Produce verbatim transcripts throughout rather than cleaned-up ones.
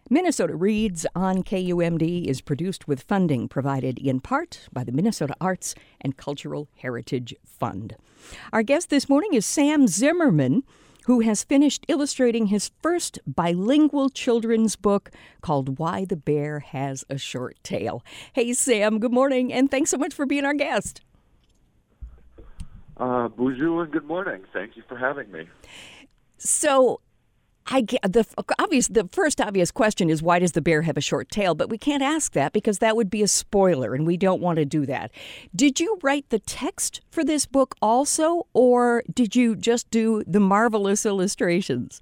Minnesota Reads on K U M D is produced with funding provided in part by the Minnesota Arts and Cultural Heritage Fund. Our guest this morning is Sam Zimmerman, who has finished illustrating his first bilingual children's book called Why the Bear Has a Short Tail. Hey, Sam, good morning, and thanks so much for being our guest. Uh, bonjour and good morning. Thank you for having me. So, I get, the obvious, the first obvious question is, why does the bear have a short tail? But we can't ask that because that would be a spoiler, and we don't want to do that. Did you write the text for this book also, or did you just do the marvelous illustrations?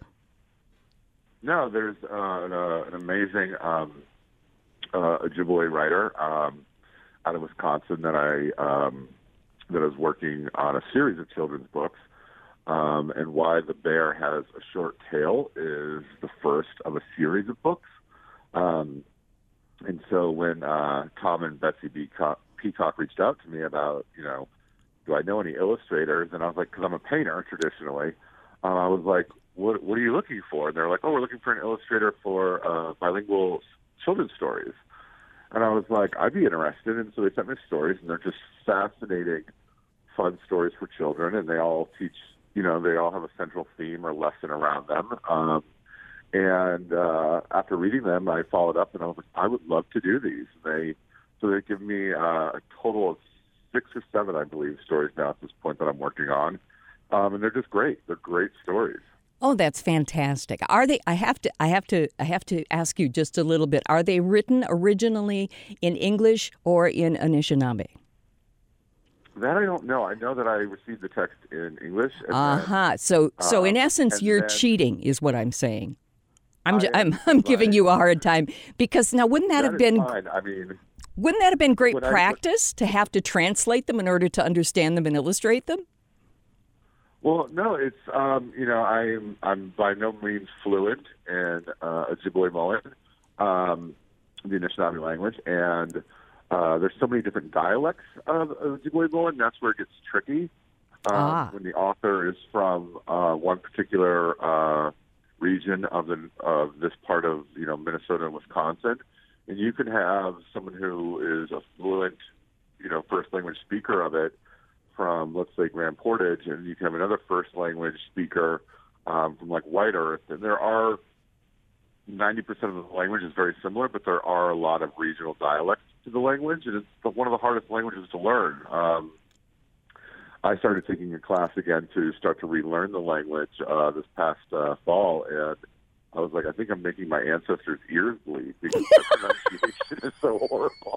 No, there's uh, an, uh, an amazing um, uh, Ojibwe writer um, out of Wisconsin that I um, that I was working on a series of children's books. Um, and Why the Bear Has a Short Tail is the first of a series of books. Um, and so when uh, Tom and Betsy Peacock, Peacock reached out to me about, you know, do I know any illustrators? And I was like, because I'm a painter traditionally, uh, I was like, what, what are you looking for? And they're like, oh, we're looking for an illustrator for uh, bilingual children's stories. And I was like, I'd be interested. And so they sent me stories, and they're just fascinating, fun stories for children, and they all teach. You know, they all have a central theme or lesson around them. Um, and uh, after reading them, I followed up and I was like, I would love to do these. And they, so they've given me uh, a total of six or seven, I believe, stories now at this point that I'm working on. Um, and they're just great. They're great stories. Oh, that's fantastic. Are they, I have to, I have to, I have to ask you just a little bit. Are they written originally in English or in Anishinaabe? That I don't know. I know that I received the text in English. Uh huh. So, so um, in essence, you're then, cheating, is what I'm saying. I'm, I I'm, I'm giving you a hard time because now, wouldn't that, that have been? Fine. I mean, wouldn't that have been great practice I, to have to translate them in order to understand them and illustrate them? Well, no. It's um, you know, I'm I'm by no means fluent in uh, Ojibwe-Moan, um, the Anishinaabe language, and Uh, there's so many different dialects of Ojibwe-Moan, that's where it gets tricky. Um, ah. When the author is from uh, one particular uh, region of the of this part of you know Minnesota and Wisconsin, and you can have someone who is a fluent, you know, first language speaker of it from, let's say, Grand Portage, and you can have another first language speaker um, from like White Earth, and there are ninety percent of the language is very similar, but there are a lot of regional dialects to the language, and it's one of the hardest languages to learn. Um, I started taking a class again to start to relearn the language uh, this past uh, fall, and I was like, I think I'm making my ancestors' ears bleed because the pronunciation is so horrible.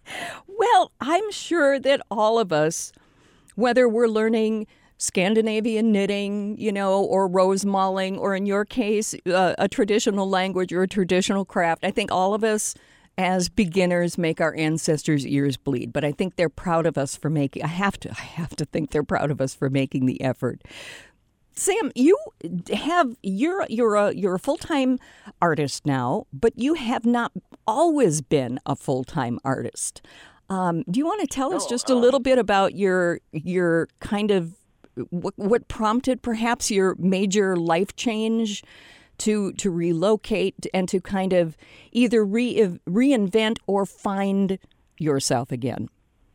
Well, I'm sure that all of us, whether we're learning Scandinavian knitting, you know, or rose mauling, or in your case, uh, a traditional language or a traditional craft, I think all of us as beginners make our ancestors' ears bleed. But I think they're proud of us for making, I have to, I have to think they're proud of us for making the effort. Sam, you have, you're, you're a, you're a full-time artist now, but you have not always been a full-time artist. Um, do you want to tell us no, just a um, little bit about your, your kind of, What, what prompted perhaps your major life change to to relocate and to kind of either re, reinvent or find yourself again?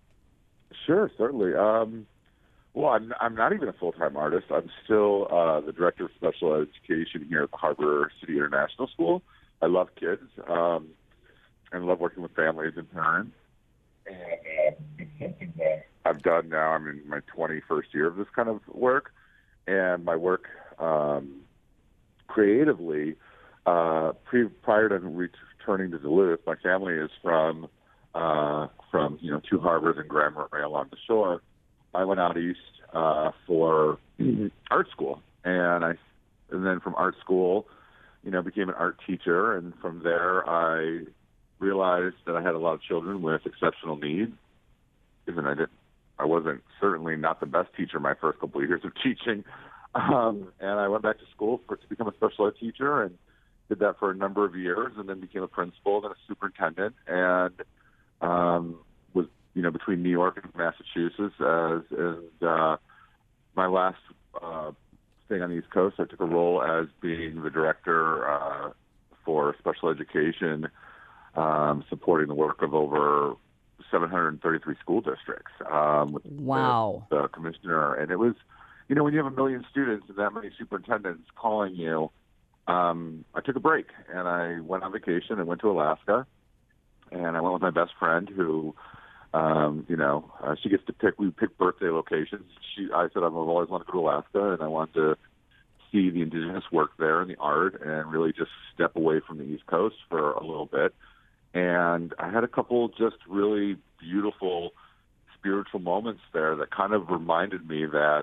Sure, certainly. Um, well, I'm, I'm not even a full-time artist. I'm still uh, the director of special education here at the Harbor City International School. I love kids um, and love working with families and parents. And uh, it's something that I've done now. I'm in my twenty-first year of this kind of work, and my work um, creatively, uh, pre, prior to returning to Duluth, my family is from uh, from you know two harbors and Grand Marais along the shore. I went out east uh, for art school, and I and then from art school, you know, became an art teacher, and from there I realized that I had a lot of children with exceptional needs. Even I didn't, I wasn't certainly not the best teacher my first couple of years of teaching, um, and I went back to school for to become a special ed teacher, and did that for a number of years, and then became a principal, then a superintendent, and um, was you know between New York and Massachusetts. As and uh, my last uh, staying on the East Coast, I took a role as being the director uh, for for special education, um, supporting the work of over seven hundred thirty-three school districts. Um, with Wow. The, the commissioner. And it was, you know, when you have a million students and that many superintendents calling you, um, I took a break and I went on vacation and went to Alaska. And I went with my best friend who, um, you know, uh, she gets to pick, we pick birthday locations. She, I said, I've always wanted to go to Alaska and I wanted to see the indigenous work there and the art and really just step away from the East Coast for a little bit. And I had a couple just really beautiful spiritual moments there that kind of reminded me that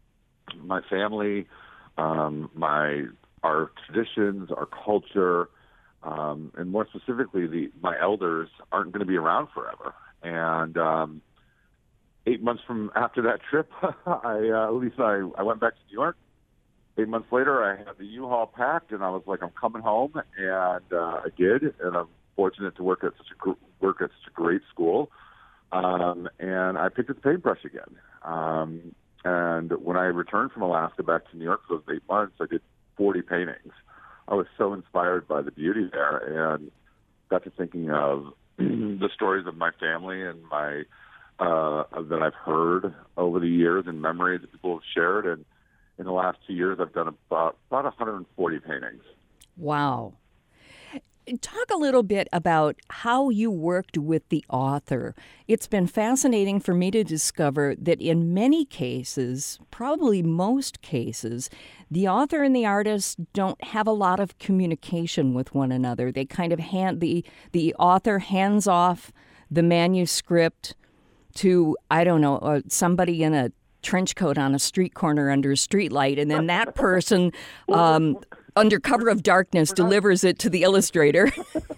my family, um, my our traditions, our culture, um, and more specifically, the my elders aren't going to be around forever. And um, eight months from after that trip, I uh, at least I, I went back to New York. Eight months later, I had the U-Haul packed, and I was like, I'm coming home, and uh, I did, and I'm fortunate to work at such a gr- work at such a great school. Um, and I picked up the paintbrush again. Um, and when I returned from Alaska back to New York for those eight months, I did forty paintings. I was so inspired by the beauty there, and got to thinking of the stories of my family and my uh, that I've heard over the years and memories that people have shared. And in the last two years, I've done about about one hundred forty paintings. Wow. Talk a little bit about how you worked with the author. It's been fascinating for me to discover that in many cases, probably most cases, the author and the artist don't have a lot of communication with one another. They kind of hand the the author hands off the manuscript to, I don't know, uh, somebody in a trench coat on a street corner under a street light, and then that person um, under cover of darkness delivers it to the illustrator.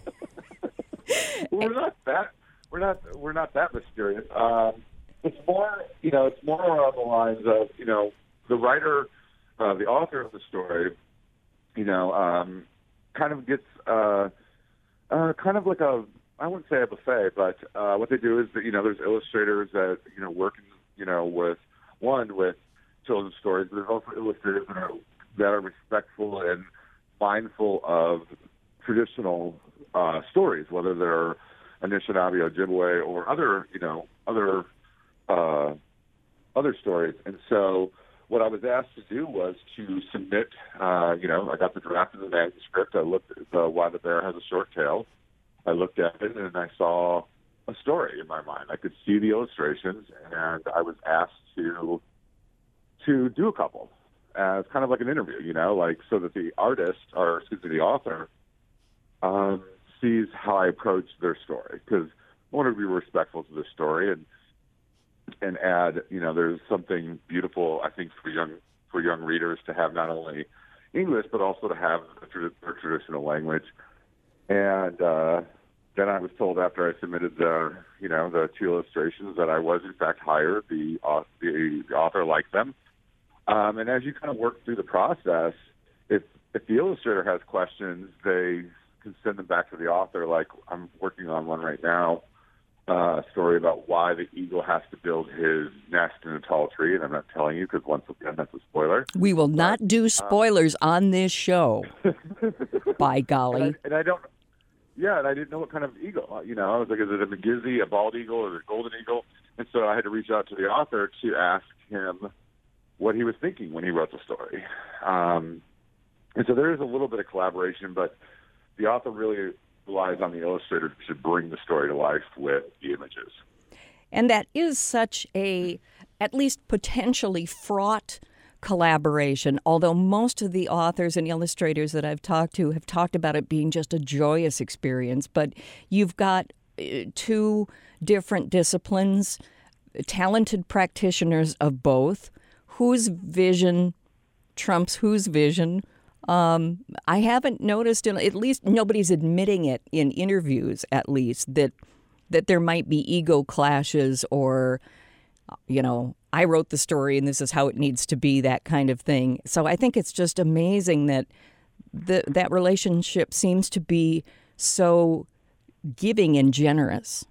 we're not that we're not we're not that mysterious. Um, it's more you know it's more along the lines of you know the writer, uh, the author of the story, you know, um, kind of gets uh, uh, kind of like a I wouldn't say a buffet, but uh, what they do is that you know there's illustrators that you know work you know with one with children's stories, but there's also illustrators that are that are respectful and mindful of traditional uh, stories, whether they're Anishinaabe, Ojibwe, or other, you know, other uh, other stories. And so, what I was asked to do was to submit. Uh, you know, I got the draft of the manuscript. I looked at the Why the Bear Has a Short Tail. I looked at it and I saw a story in my mind. I could see the illustrations, and I was asked to to do a couple as kind of like an interview, you know, like so that the artist, or excuse me, the author, um, sees how I approach their story, because I want to be respectful to the story and and add, you know, there's something beautiful, I think, for young for young readers to have not only English but also to have their traditional language. And uh, then I was told after I submitted the, you know, the two illustrations that I was in fact hired. The uh, the, the author liked them, um, and as you kind of work through the process, if if the illustrator has questions, they can send them back to the author. Like I'm working on one right now, uh, a story about why the eagle has to build his nest in a tall tree, and I'm not telling you because once again that's a spoiler. We will not but, do spoilers um, on this show. By golly, and I, and I don't. Yeah, and I didn't know what kind of eagle. You know, I was like, is it a McGizzy, a bald eagle, or a golden eagle? And so I had to reach out to the author to ask him what he was thinking when he wrote the story. Um, and so there is a little bit of collaboration, but the author really relies on the illustrator to bring the story to life with the images. And that is such a, at least potentially fraught collaboration, although most of the authors and illustrators that I've talked to have talked about it being just a joyous experience. But you've got uh, two different disciplines, talented practitioners of both, whose vision trumps whose vision. Um, I haven't noticed, in, at least nobody's admitting it in interviews, at least, that that there might be ego clashes or, you know, I wrote the story and this is how it needs to be, that kind of thing. So I think it's just amazing that the, that relationship seems to be so giving and generous.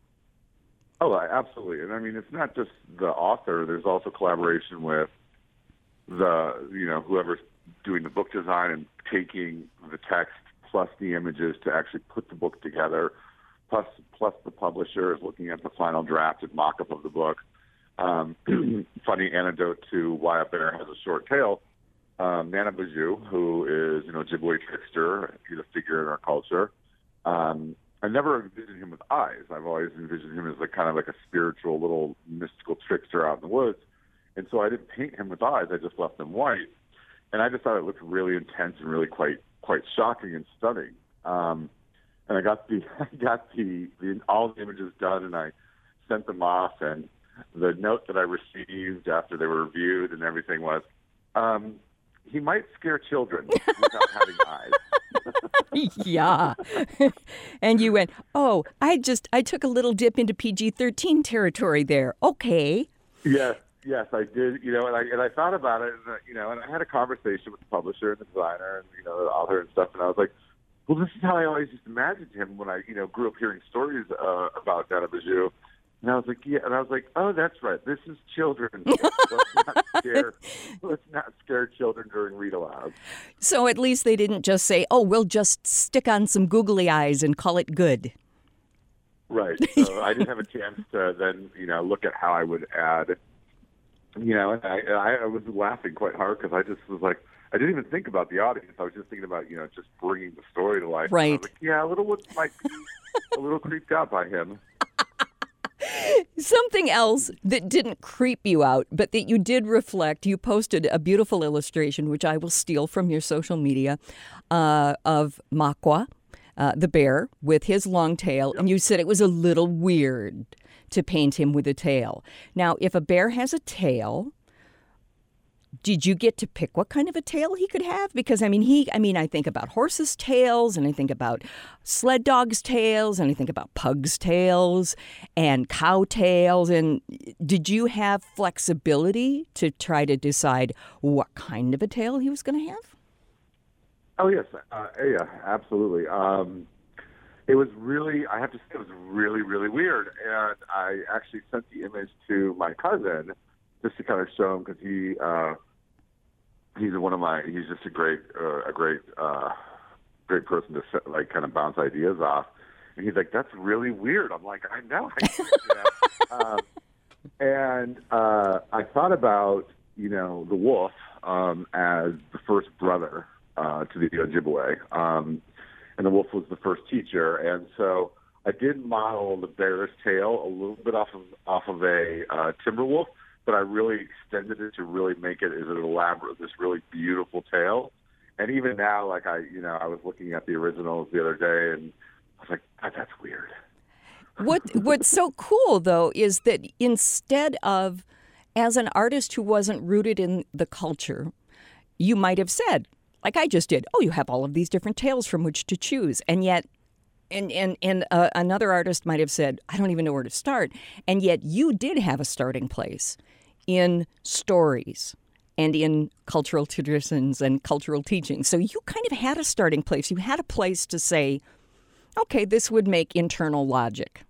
Oh, absolutely. And I mean, it's not just the author. There's also collaboration with the, you know, whoever's doing the book design and taking the text plus the images to actually put the book together, plus plus the publisher is looking at the final draft and mock-up of the book. Um, funny anecdote to why a bear has a short tail. Um, Nana Bajou, who is, you know, Ojibwe trickster, he's a figure in our culture. Um, I never envisioned him with eyes. I've always envisioned him as like kind of like a spiritual little mystical trickster out in the woods. And so I didn't paint him with eyes. I just left them white. And I just thought it looked really intense and really quite quite shocking and stunning. Um, and I got the I got the, the all the images done, and I sent them off. And the note that I received after they were reviewed and everything was, um, he might scare children without having eyes. Yeah. And you went, oh, I just, I took a little dip into P G thirteen territory there. Okay. Yes, yes, I did. You know, and I and I thought about it, and uh, you know, and I had a conversation with the publisher and the designer and, you know, the author and stuff, and I was like, well, this is how I always just imagined him when I, you know, grew up hearing stories uh, about Nana Bajou. And I was like, yeah, and I was like, oh, that's right. This is children. let's not scare, let's not scare children during read aloud. So at least they didn't just say, oh, we'll just stick on some googly eyes and call it good. Right. So I didn't have a chance to then, you know, look at how I would add, you know, and I, I, I was laughing quite hard because I just was like, I didn't even think about the audience. I was just thinking about, you know, just bringing the story to life. Right. And I was like, yeah, little ones might be a little creeped out by him. Something else that didn't creep you out, but that you did reflect, you posted a beautiful illustration, which I will steal from your social media, uh, of Makwa, uh, the bear, with his long tail. Yep. And you said it was a little weird to paint him with a tail. Now, if a bear has a tail, did you get to pick what kind of a tail he could have? Because, I mean, he, I mean, I think about horses' tails, and I think about sled dogs' tails, and I think about pugs' tails and cow tails. And did you have flexibility to try to decide what kind of a tail he was going to have? Oh, yes. Uh, yeah, absolutely. Um, it was really, I have to say, it was really, really weird. And I actually sent the image to my cousin just to kind of show him, because he uh, he's one of my he's just a great uh, a great uh, great person to set, like kind of bounce ideas off. And he's like, "That's really weird." I'm like, "I know." I know. You know? um, and uh, I thought about, you know, the wolf um, as the first brother uh, to the Ojibwe, um, and the wolf was the first teacher, and so I did model the bear's tail a little bit off of off of a uh, timber wolf. But I really extended it to really make it as an elaborate, this really beautiful tail. And even now, like I, you know, I was looking at the originals the other day, and I was like, that, that's weird. What What's so cool, though, is that instead of, as an artist who wasn't rooted in the culture, you might have said, like I just did, oh, you have all of these different tails from which to choose. And yet, And and and uh, another artist might have said, I don't even know where to start. And yet you did have a starting place in stories and in cultural traditions and cultural teaching. So you kind of had a starting place. You had a place to say, okay, this would make internal logic.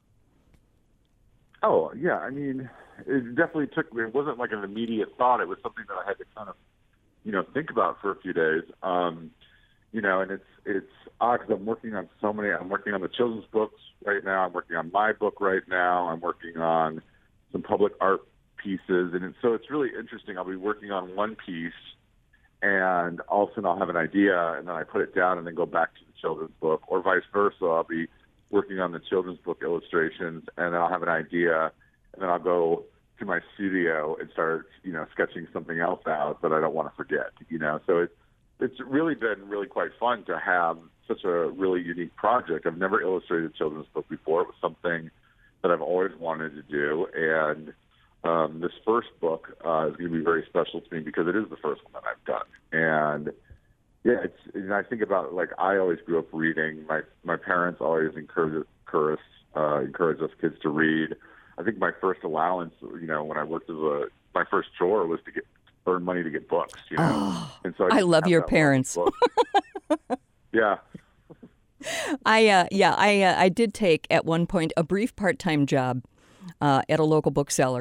Oh, yeah. I mean, it definitely took, it wasn't like an immediate thought. It was something that I had to kind of, you know, think about for a few days. Um, you know, and it's, it's odd because I'm working on so many, I'm working on the children's books right now. I'm working on my book right now. I'm working on some public art pieces. And it's, so it's really interesting. I'll be working on one piece, and all of a sudden I'll have an idea, and then I put it down and then go back to the children's book, or vice versa. I'll be working on the children's book illustrations, and I'll have an idea, and then I'll go to my studio and start, you know, sketching something else out that I don't want to forget, you know. So it's, it's really been really quite fun to have such a really unique project. I've never illustrated a children's book before. It was something that I've always wanted to do, and um, this first book uh, is going to be very special to me because it is the first one that I've done. And yeah, it's, and I think about, like, I always grew up reading. My my parents always encouraged encouraged, uh, encouraged us kids to read. I think my first allowance, you know, when I worked as a, my first chore was to get earn money to get books, you know. Oh, and so I, I love your parents. Yeah. I uh, yeah, I uh, I did take at one point a brief part-time job uh, at a local bookseller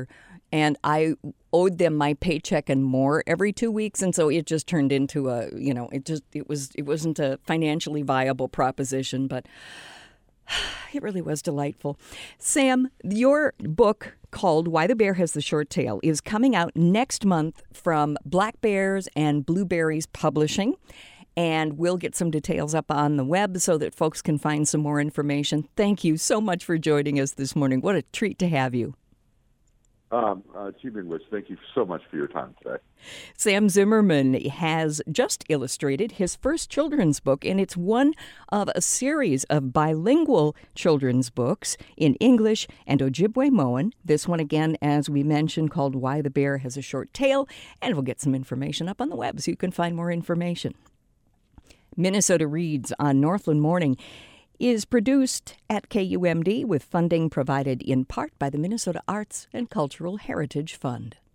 and I owed them my paycheck and more every two weeks, and so it just turned into a, you know, it just it was it wasn't a financially viable proposition, but it really was delightful. Sam, your book called Why the Bear Has the Short Tail is coming out next month from Black Bears and Blueberries Publishing. And we'll get some details up on the web so that folks can find some more information. Thank you so much for joining us this morning. What a treat to have you. Um, uh, Chief English, thank you so much for your time today. Sam Zimmerman has just illustrated his first children's book, and it's one of a series of bilingual children's books in English and Ojibwe-Moan. This one, again, as we mentioned, called Why the Bear Has a Short Tail, and we'll get some information up on the web so you can find more information. Minnesota Reads on Northland Morning is produced at K U M D with funding provided in part by the Minnesota Arts and Cultural Heritage Fund.